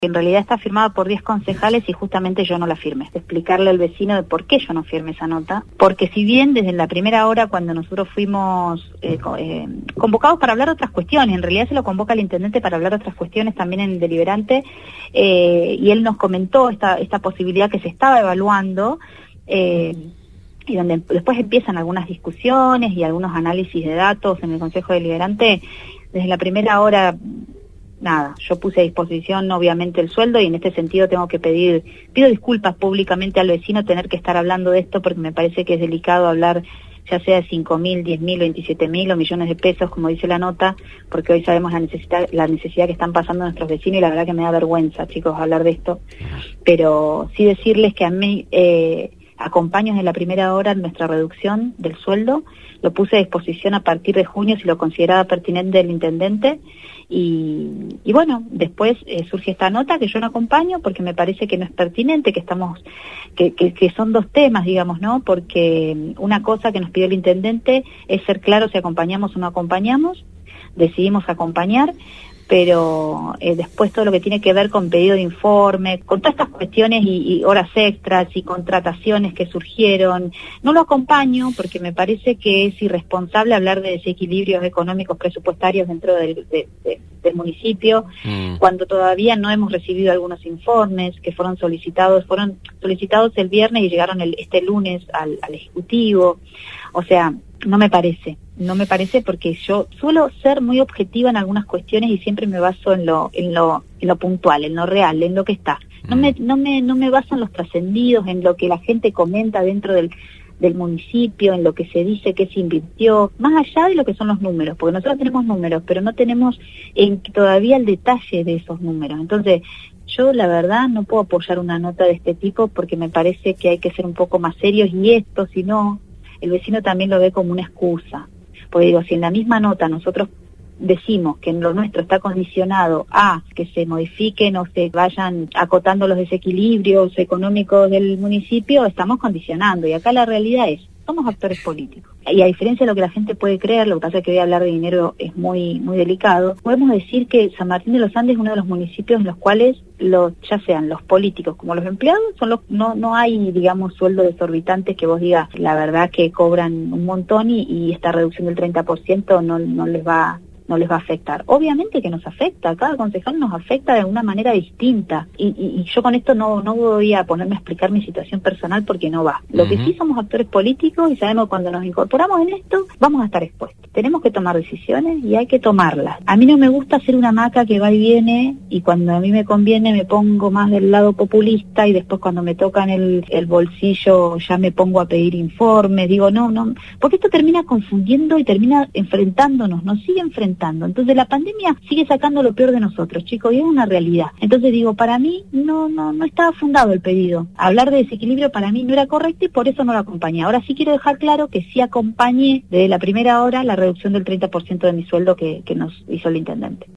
En realidad está firmada por 10 concejales y justamente yo no la firmé. Explicarle al vecino de por qué yo no firmé esa nota, porque si bien desde la primera hora cuando nosotros fuimos convocados para hablar de otras cuestiones, en realidad se lo convoca el intendente para hablar de otras cuestiones también en el deliberante, y él nos comentó esta posibilidad que se estaba evaluando, y donde después empiezan algunas discusiones y algunos análisis de datos en el Consejo Deliberante. Desde la primera hora, nada, yo puse a disposición obviamente el sueldo y en este sentido pido disculpas públicamente al vecino tener que estar hablando de esto porque me parece que es delicado hablar ya sea de 5.000, 10.000, 27.000 o millones de pesos, como dice la nota, porque hoy sabemos la necesidad que están pasando nuestros vecinos y la verdad que me da vergüenza, chicos, hablar de esto, pero sí decirles que a mí acompaño desde la primera hora en nuestra reducción del sueldo, lo puse a disposición a partir de junio si lo consideraba pertinente el intendente y bueno, después surge esta nota que yo no acompaño porque me parece que no es pertinente, que son dos temas, digamos, ¿no? Porque una cosa que nos pidió el intendente es ser claro si acompañamos o no acompañamos, decidimos acompañar, pero después todo lo que tiene que ver con pedido de informe, con todas estas cuestiones y horas extras y contrataciones que surgieron, no lo acompaño porque me parece que es irresponsable hablar de desequilibrios económicos presupuestarios dentro del municipio, cuando todavía no hemos recibido algunos informes que fueron solicitados el viernes y llegaron este lunes al Ejecutivo. O sea, no me parece porque yo suelo ser muy objetiva en algunas cuestiones y siempre me baso en lo puntual, en lo real, en lo que está. No me baso en los trascendidos, en lo que la gente comenta dentro del municipio, en lo que se dice que se invirtió, más allá de lo que son los números, porque nosotros tenemos números, pero no tenemos todavía el detalle de esos números. Entonces, yo la verdad no puedo apoyar una nota de este tipo porque me parece que hay que ser un poco más serios y esto, si no, el vecino también lo ve como una excusa. Porque digo, si en la misma nota nosotros decimos que lo nuestro está condicionado a que se modifiquen o se vayan acotando los desequilibrios económicos del municipio, estamos condicionando. Y acá la realidad es, somos actores políticos. Y a diferencia de lo que la gente puede creer, lo que pasa es que hoy hablar de dinero es muy muy delicado, podemos decir que San Martín de los Andes es uno de los municipios en los cuales ya sean los políticos como los empleados, no hay, digamos, sueldos exorbitantes que vos digas, la verdad que cobran un montón y esta reducción del 30% no les va a afectar. Obviamente que nos afecta, cada concejal nos afecta de una manera distinta y yo con esto no voy a ponerme a explicar mi situación personal porque no va. Lo que sí somos actores políticos y sabemos que cuando nos incorporamos en esto vamos a estar expuestos. Tenemos que tomar decisiones y hay que tomarlas. A mí no me gusta ser una maca que va y viene y cuando a mí me conviene me pongo más del lado populista y después cuando me tocan el bolsillo ya me pongo a pedir informes. Digo, no, porque esto termina confundiendo y termina enfrentándonos, nos sigue enfrentando. Entonces la pandemia sigue sacando lo peor de nosotros, chicos, y es una realidad. Entonces digo, para mí no estaba fundado el pedido. Hablar de desequilibrio para mí no era correcto y por eso no lo acompañé. Ahora sí quiero dejar claro que sí acompañé desde la primera hora la reducción del 30% de mi sueldo que nos hizo el intendente.